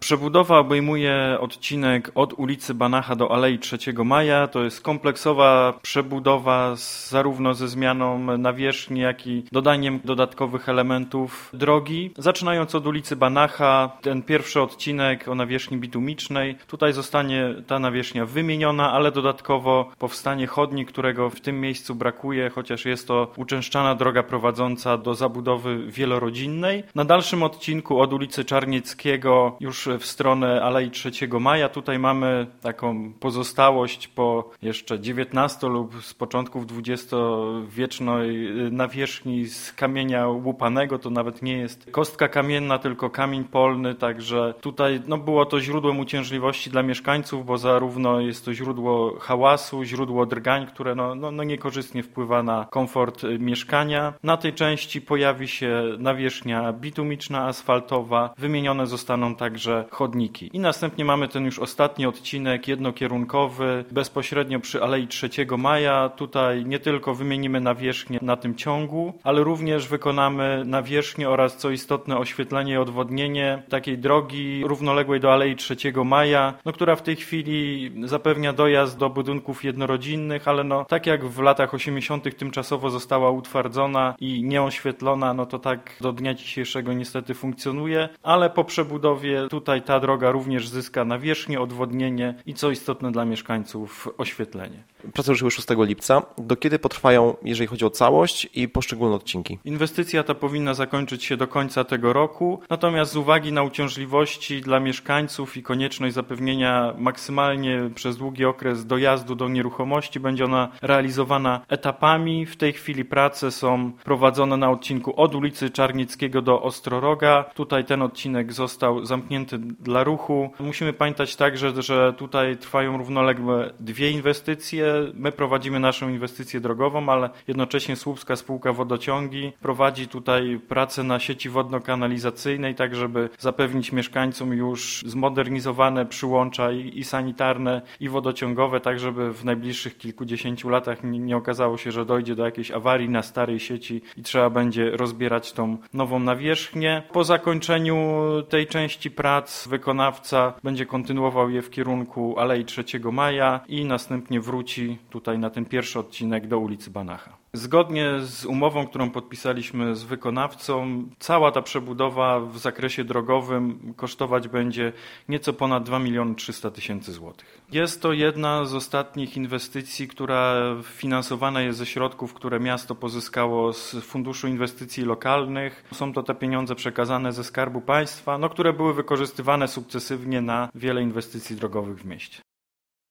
Przebudowa obejmuje odcinek od ulicy Banacha do Alei 3 Maja. To jest kompleksowa przebudowa zarówno ze zmianą nawierzchni, jak i dodaniem dodatkowych elementów drogi. Zaczynając od ulicy Banacha, ten pierwszy odcinek o nawierzchni bitumicznej. Tutaj zostanie ta nawierzchnia wymieniona, ale dodatkowo powstanie chodnik, którego w tym miejscu brakuje, chociaż jest to uczęszczana droga prowadząca do zabudowy wielorodzinnej. Na dalszym odcinku od ulicy Czarnieckiego już w stronę Alei 3 Maja. Tutaj mamy taką pozostałość po jeszcze XIX lub z początków XX-wiecznej nawierzchni z kamienia łupanego. To nawet nie jest kostka kamienna, tylko kamień polny, także tutaj było to źródłem uciążliwości dla mieszkańców, bo zarówno jest to źródło hałasu, źródło drgań, które niekorzystnie wpływa na komfort mieszkania. Na tej części pojawi się nawierzchnia bitumiczna, asfaltowa. Wymienione zostaną także chodniki. I następnie mamy ten już ostatni odcinek jednokierunkowy, bezpośrednio przy Alei 3 Maja. Tutaj nie tylko wymienimy nawierzchnię na tym ciągu, ale również wykonamy nawierzchnię oraz, co istotne, oświetlenie i odwodnienie takiej drogi równoległej do Alei 3 Maja, która w tej chwili zapewnia dojazd do budynków jednorodzinnych, ale tak jak w latach 80. tymczasowo została utwardzona i nieoświetlona, to tak do dnia dzisiejszego niestety funkcjonuje, ale po przebudowie tutaj ta droga również zyska nawierzchnię, odwodnienie i, co istotne dla mieszkańców, oświetlenie. Prace ruszyły 6 lipca. Do kiedy potrwają, jeżeli chodzi o całość i poszczególne odcinki? Inwestycja ta powinna zakończyć się do końca tego roku, natomiast z uwagi na uciążliwości dla mieszkańców i konieczność zapewnienia maksymalnie przez długi okres dojazdu do nieruchomości będzie ona realizowana etapami. W tej chwili prace są prowadzone na odcinku od ulicy Czarnieckiego do Ostroroga. Tutaj ten odcinek został zamknięty dla ruchu. Musimy pamiętać także, że tutaj trwają równolegle dwie inwestycje. My prowadzimy naszą inwestycję drogową, ale jednocześnie Słupska Spółka Wodociągi prowadzi tutaj pracę na sieci wodno-kanalizacyjnej, tak żeby zapewnić mieszkańcom już zmodernizowane przyłącza i sanitarne, i wodociągowe, tak żeby w najbliższych kilkudziesięciu latach nie okazało się, że dojdzie do jakiejś awarii na starej sieci i trzeba będzie rozbierać tą nową nawierzchnię. Po zakończeniu tej części prac wykonawca będzie kontynuował je w kierunku Alei 3 Maja i następnie wróci tutaj na ten pierwszy odcinek do ulicy Banacha. Zgodnie z umową, którą podpisaliśmy z wykonawcą, cała ta przebudowa w zakresie drogowym kosztować będzie nieco ponad 2 300 000 złotych. Jest to jedna z ostatnich inwestycji, która finansowana jest ze środków, które miasto pozyskało z Funduszu Inwestycji Lokalnych. Są to te pieniądze przekazane ze Skarbu Państwa, które były wykorzystywane sukcesywnie na wiele inwestycji drogowych w mieście.